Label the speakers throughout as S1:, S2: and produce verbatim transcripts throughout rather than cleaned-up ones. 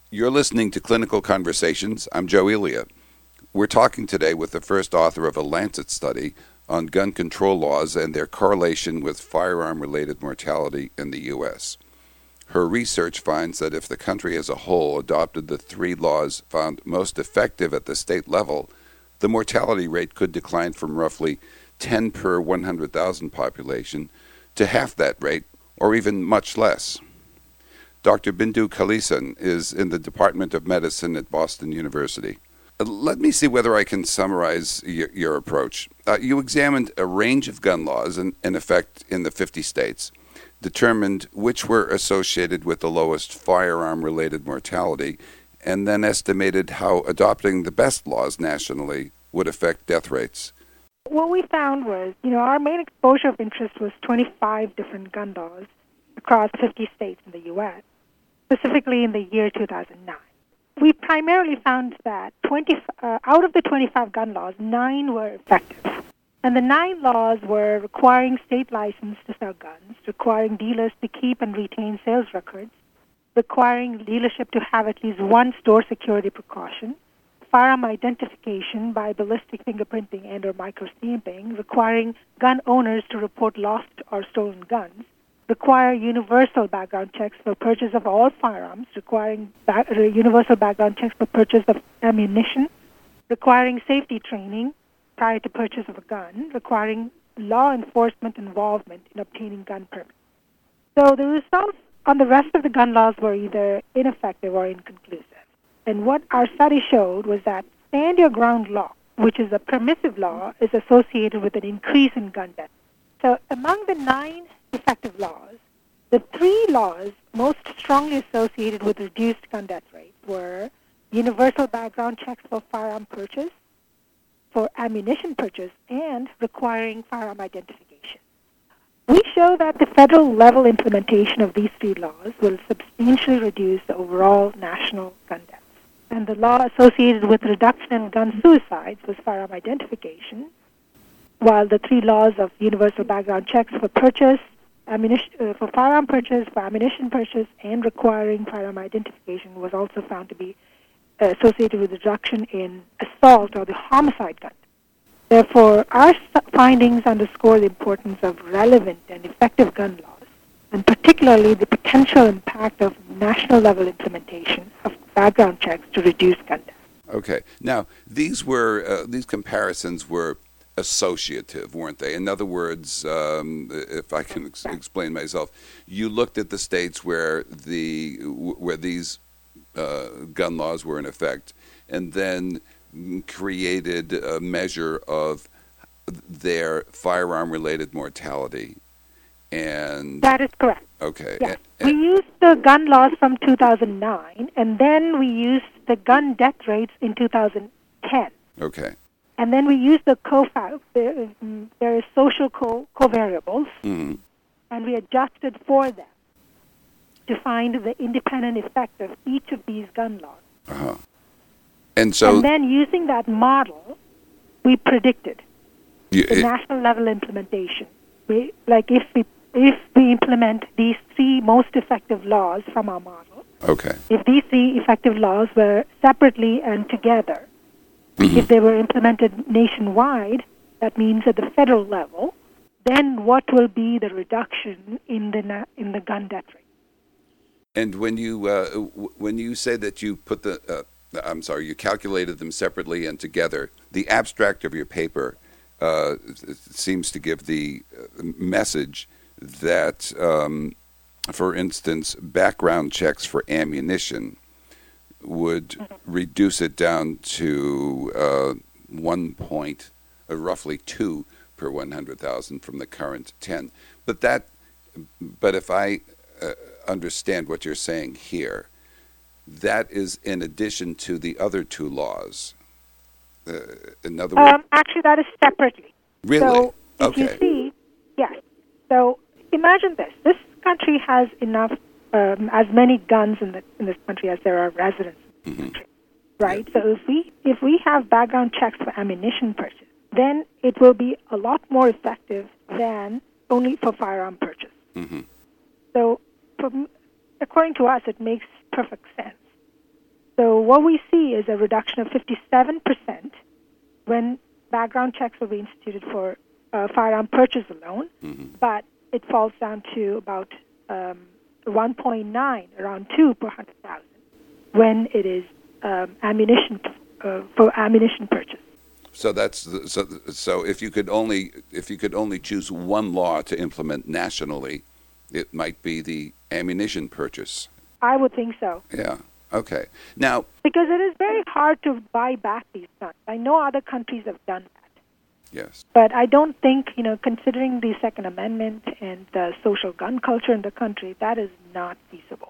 S1: You're listening to Clinical Conversations. I'm Joe Elia. We're talking today with the first author of a Lancet study on gun control laws and their correlation with firearm-related mortality in the U S. Her research finds that if the country as a whole adopted the three laws found most effective at the state level, the mortality rate could decline from roughly ten per one hundred thousand population to half that rate, or even much less. Doctor Bindu Kalisan is in the Department of Medicine at Boston University. Uh, Let me see whether I can summarize your, your approach. Uh, you examined a range of gun laws in, in effect in the fifty states, determined which were associated with the lowest firearm-related mortality, and then estimated how adopting the best laws nationally would affect death rates.
S2: What we found was, you know, our main exposure of interest was twenty-five different gun laws across fifty states in the U S, specifically in the year two thousand nine. We primarily found that twenty, uh, out of the twenty-five gun laws, nine were effective. And the nine laws were requiring state license to sell guns, requiring dealers to keep and retain sales records, requiring dealership to have at least one store security precaution, firearm identification by ballistic fingerprinting and or microstamping, requiring gun owners to report lost or stolen guns, require universal background checks for purchase of all firearms, requiring back, uh, universal background checks for purchase of ammunition, requiring safety training prior to purchase of a gun, requiring law enforcement involvement in obtaining gun permits. So the results on the rest of the gun laws were either ineffective or inconclusive. And what our study showed was that stand your ground law, which is a permissive law, is associated with an increase in gun deaths. So among the nine effective laws, the three laws most strongly associated with reduced gun death rates were universal background checks for firearm purchase, for ammunition purchase, and requiring firearm identification. We show that the federal level implementation of these three laws will substantially reduce the overall national gun deaths. And the law associated with reduction in gun suicides was firearm identification, while the three laws of universal background checks for purchase, ammunition, uh, for firearm purchase, for ammunition purchase, and requiring firearm identification was also found to be uh, associated with reduction in assault or the homicide gun. Therefore, our findings underscore the importance of relevant and effective gun laws, and particularly the potential impact of national level implementation of background checks to reduce gun deaths.
S1: Okay. Now, these were uh, these comparisons were associative, weren't they? In other words, um, if I can ex- explain myself, you looked at the states where the where these uh, gun laws were in effect, and then created a measure of their firearm-related mortality. And
S2: that is correct.
S1: Okay.
S2: Yes.
S1: And, and
S2: we used the gun laws from two thousand nine, and then we used the gun death rates in two thousand ten.
S1: Okay.
S2: And then we used the co there, there is social co- covariables,
S1: mm-hmm.
S2: and we adjusted for them to find the independent effect of each of these gun laws.
S1: Uh-huh. And so,
S2: and then using that model, we predicted
S1: you,
S2: the
S1: it,
S2: national level implementation. We, like if we if we implement these three most effective laws from our model,
S1: okay.
S2: if these three effective laws were separately and together, mm-hmm. if they were implemented nationwide, that means at the federal level, then what will be the reduction in the na- in the gun death rate?
S1: And when you uh, w- when you say that you put the uh, I'm sorry, you calculated them separately and together, the abstract of your paper uh, seems to give the message that, um, for instance, background checks for ammunition would mm-hmm. reduce it down to uh, one point, uh, roughly two per one hundred thousand from the current ten. But that, but if I uh, understand what you're saying here, that is in addition to the other two laws. Uh, in other words,
S2: um, actually, that is separately.
S1: Really?
S2: So if
S1: okay.
S2: you see, yes. So imagine this: this country has enough, um, as many guns in the in this country as there are residents in the mm-hmm. country, right? Yeah. So if we if we have background checks for ammunition purchase, then it will be a lot more effective than only for firearm purchase.
S1: Mm-hmm.
S2: So, from, according to us, it makes perfect sense what we see is a reduction of fifty-seven percent when background checks will be instituted for uh, firearm purchase alone, mm-hmm. but it falls down to about um, one point nine, around two per one hundred thousand, when it is um, ammunition uh, for ammunition purchase.
S1: So that's the, so. So if you could only if you could only choose one law to implement nationally, it might be the ammunition purchase.
S2: I would think so.
S1: Yeah. Okay. Now,
S2: because it is very hard to buy back these guns. I know other countries have done that.
S1: Yes.
S2: But I don't think, you know, considering the Second Amendment and the social gun culture in the country, that is not feasible.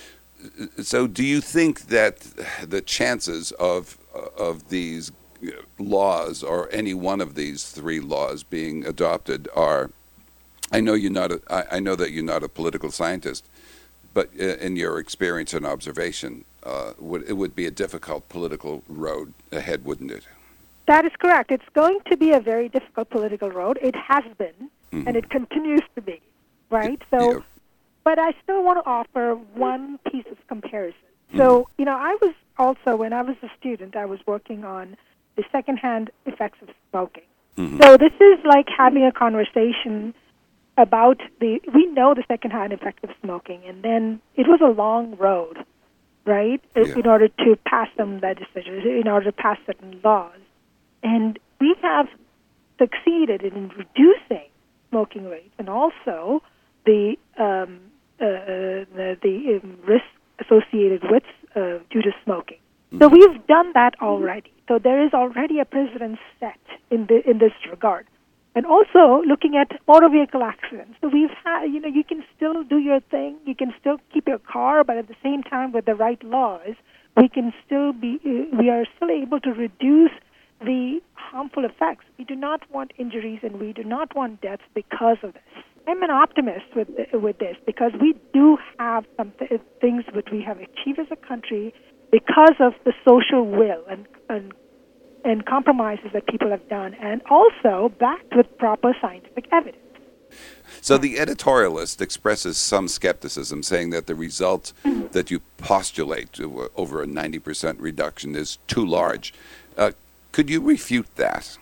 S1: So, do you think that the chances of of these laws, or any one of these three laws, being adopted are? I know you're not. A, I, I know that you're not a political scientist, but in your experience and observation, uh, would, it would be a difficult political road ahead, wouldn't it?
S2: That is correct. It's going to be a very difficult political road. It has been, mm-hmm. and it continues to be, right? So, yeah. But I still want to offer one piece of comparison. So, mm-hmm. you know, I was also, when I was a student, I was working on the secondhand effects of smoking. Mm-hmm. So this is like having a conversation about the, we know the secondhand effects of smoking, and then it was a long road, right, yeah. in order to pass some legislation, in order to pass certain laws. And we have succeeded in reducing smoking rates and also the um, uh, the, the um, risk associated with uh, due to smoking. Mm-hmm. So we've done that already. So there is already a precedent set in the in this regard. And also looking at motor vehicle accidents. So we've had, you know, you can still do your thing, you can still keep your car, but at the same time, with the right laws, we can still be, uh, we are still able to reduce the harmful effects. We do not want injuries and we do not want deaths because of this. I'm an optimist with the, with this because we do have some th- things that we have achieved as a country because of the social will and, and and compromises that people have done, and also backed with proper scientific evidence.
S1: So the editorialist expresses some skepticism, saying that the result mm-hmm. that you postulate, over a ninety percent reduction, is too large. Uh, could you refute that?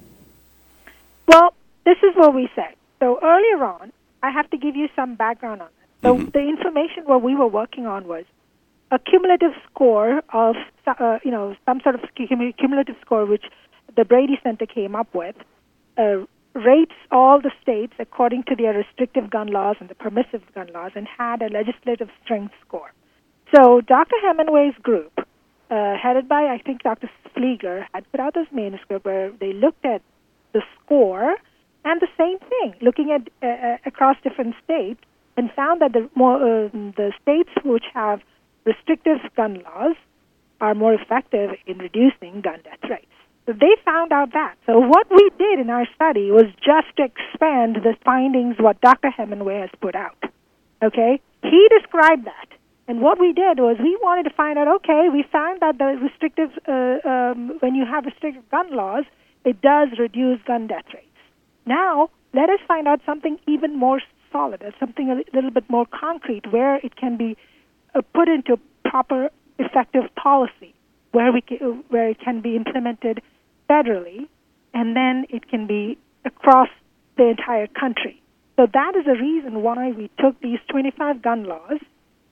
S2: Well, this is what we said. So earlier on, I have to give you some background on it. So mm-hmm. the information what we were working on was a cumulative score of, uh, you know, some sort of cumulative score which the Brady Center came up with, uh, rates all the states according to their restrictive gun laws and the permissive gun laws, and had a legislative strength score. So Doctor Hemingway's group, uh, headed by, I think, Doctor Flieger, had put out this manuscript where they looked at the score and the same thing, looking at uh, across different states, and found that the more uh, the states which have restrictive gun laws are more effective in reducing gun death rates. So they found out that. So what we did in our study was just to expand the findings what Doctor Hemingway has put out. Okay? He described that. And what we did was we wanted to find out, okay, we found that the restrictive, uh, um, when you have restrictive gun laws, it does reduce gun death rates. Now, let us find out something even more solid, something a little bit more concrete, where it can be Uh, put into proper, effective policy, where we can, where it can be implemented federally, and then it can be across the entire country. So that is the reason why we took these twenty-five gun laws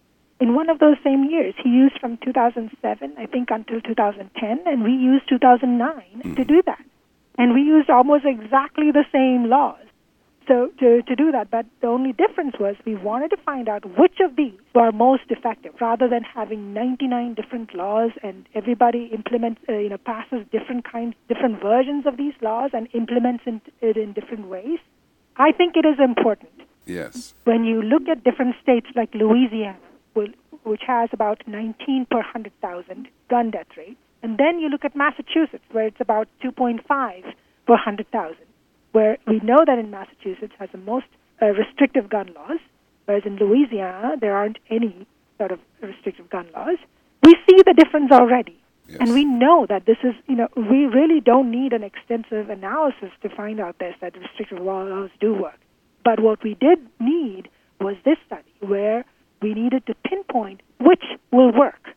S2: in one of those same years. He used from two thousand seven, I think, until two thousand ten, and we used two thousand nine mm. to do that. And we used almost exactly the same laws. So to, to do that, but the only difference was we wanted to find out which of these were most effective, rather than having ninety-nine different laws and everybody implements, uh, you know, passes different kinds, different versions of these laws and implements it in different ways. I think it is important.
S1: Yes.
S2: When you look at different states like Louisiana, which has about nineteen per one hundred thousand gun death rate, and then you look at Massachusetts, where it's about two point five per one hundred thousand. Where we know that in Massachusetts has the most uh, restrictive gun laws, whereas in Louisiana there aren't any sort of restrictive gun laws. We see the difference already. Yes. And we know that this is, you know, we really don't need an extensive analysis to find out this, that restrictive laws do work. But what we did need was this study, where we needed to pinpoint which will work.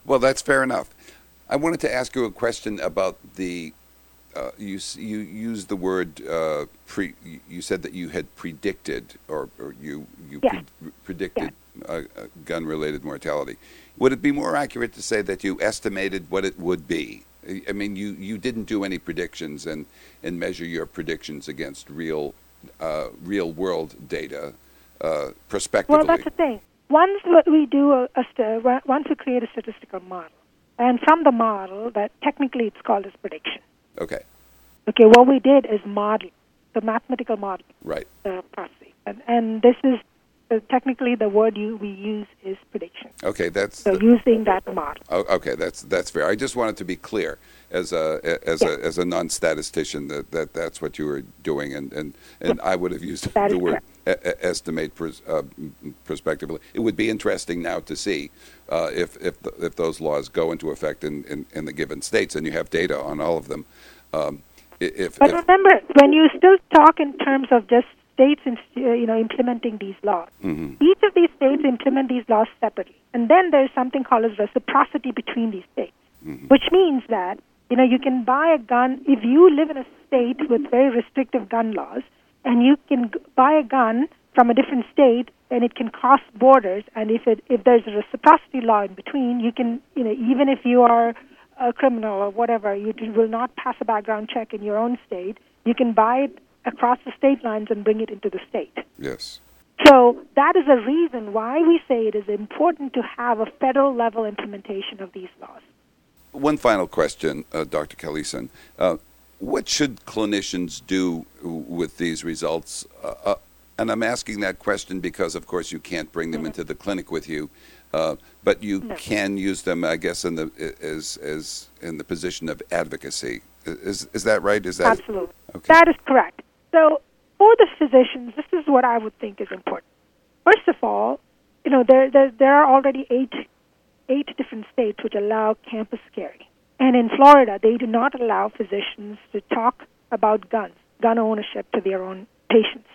S1: Well, that's fair enough. I wanted to ask you a question about the. Uh, you s- you used the word uh, pre. You you said that you had predicted, or, or you you
S2: Yes.
S1: pre- predicted uh, uh, gun-related mortality. Would it be more accurate to say that you estimated what it would be? I I mean, you, you didn't do any predictions and, and measure your predictions against real uh, real world data uh, prospectively.
S2: Well, that's the thing. Once what we do a, a st- once we create a statistical model, and from the model, that technically it's called as prediction.
S1: Okay,
S2: Okay, what we did is model, the mathematical model
S1: right.
S2: uh, process, and, and this is uh, technically the word you, we use is prediction.
S1: Okay, that's
S2: So
S1: the-
S2: using that model.
S1: oh, okay. That's that's fair. I just wanted to be clear as a as
S2: Yeah.
S1: a as a non-statistician that, that that's what you were doing, and, and, and I would have used
S2: That
S1: the
S2: is
S1: word e- e- estimate pros, uh, m- prospectively. It would be interesting now to see uh, if if the, if those laws go into effect in, in, in the given states, and you have data on all of them. Um, i- if,
S2: But
S1: if
S2: remember, when you still talk in terms of just states, in, uh, you know, implementing these laws,
S1: mhm.
S2: each of these states implement these laws separately, and then there's something called as reciprocity between these states,
S1: Mhm.
S2: which means that you know you can buy a gun if you live in a state with very restrictive gun laws, and you can g- buy a gun from a different state, and it can cross borders. And if it if there's a reciprocity law in between, you can you know even if you are a criminal or whatever, you d- will not pass a background check in your own state. You can buy it across the state lines and bring it into the state.
S1: Yes.
S2: So that is a reason why we say it is important to have a federal level implementation of these laws.
S1: One final question, uh, Doctor Kalisan. Uh, what should clinicians do with these results? Uh, uh, and I'm asking that question because, of course, you can't bring them
S2: Mhm.
S1: into the clinic with you, uh, but you
S2: No.
S1: can use them, I guess, in the as as in the position of advocacy. Is is that right? Is that
S2: Absolutely.
S1: okay?
S2: That is correct. So for the physicians, this is what I would think is important. First of all, you know, there there, there are already eight eight different states which allow campus carry. And in Florida, they do not allow physicians to talk about guns, gun ownership to their own patients.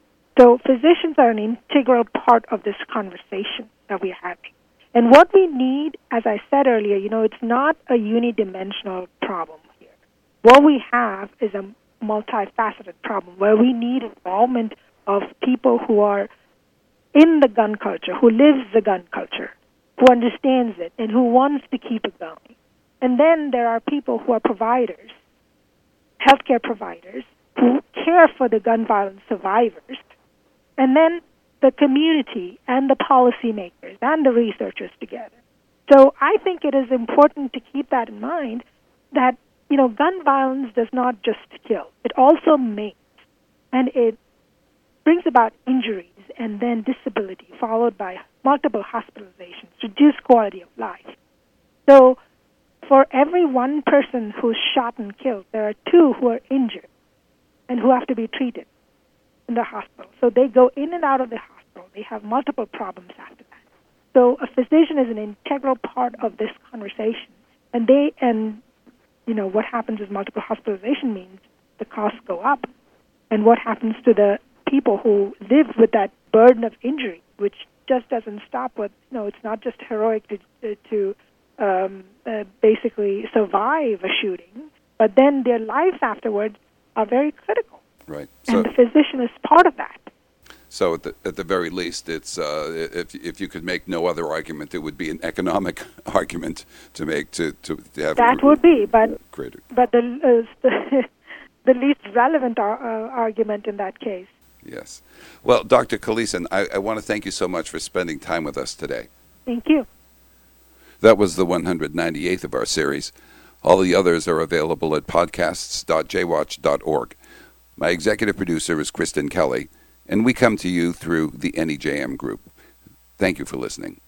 S2: So physicians are an integral part of this conversation that we're having. And what we need, as I said earlier, you know, it's not a unidimensional problem here. What we have is a multifaceted problem where we need involvement of people who are in the gun culture, who lives the gun culture, who understands it, and who wants to keep it going. And then there are people who are providers, healthcare providers, who care for the gun violence survivors, and then the community and the policymakers and the researchers together. So I think it is important to keep that in mind, that, you know, gun violence does not just kill. It also maims, and it brings about injuries and then disability, followed by multiple hospitalizations, reduced quality of life. So for every one person who's shot and killed, there are two who are injured and who have to be treated in the hospital. So they go in and out of the hospital. They have multiple problems after that. So a physician is an integral part of this conversation. And they and you know what happens is multiple hospitalization means the costs go up. And what happens to the people who live with that burden of injury, which just doesn't stop with, you know, it's not just heroic to, to um, uh, basically survive a shooting, but then their lives afterwards are very critical.
S1: Right. So,
S2: And the physician is part of that.
S1: so at the at the very least, it's uh, if if you could make no other argument, it would be an economic argument to make to to, to have
S2: That would be, but
S1: greater.
S2: but the uh, the, the least relevant ar- uh, argument in that case.
S1: Yes. Well, Doctor Kalisan, I, I want to thank you so much for spending time with us today.
S2: Thank you.
S1: That was the one hundred ninety-eighth of our series. All the others are available at podcasts dot j watch dot org. My executive producer is Kristen Kelly, and we come to you through the N E J M Group. Thank you for listening.